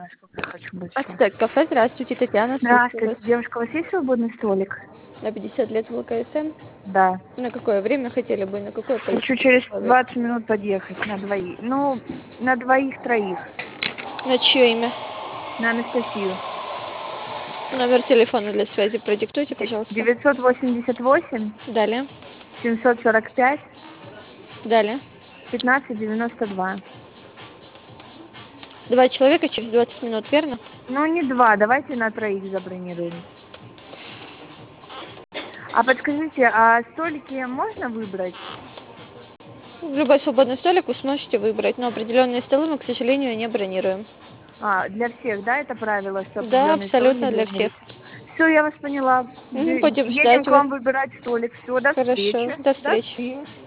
Сколько я хочу больше. Ацтек кафе, здравствуйте, Татьяна, слушаю Здравствуйте, вас. девушка, у вас есть свободный столик? На 50 лет в ЛКСМ. Да. На какое время хотели бы, на какое Хочу количество через человек? 20 минут подъехать на двоих. Ну, на двоих-троих. На чье имя? На Анастасию. Номер телефона для связи продиктуйте, пожалуйста. 988 Далее. 745 Далее. 1592. 2 человека через 20 минут, верно? Ну, не два, давайте на троих забронируем. А подскажите, а столики можно выбрать? Любой свободный столик вы сможете выбрать, но определенные столы мы, к сожалению, не бронируем. А, для всех, да, это правило, что Да, определенные столы не абсолютно для всех. бронируются? Все, я вас поняла. Будем Едем ждать к вас. вам выбирать столик. Все, до Хорошо, встречи. до До встречи. встречи.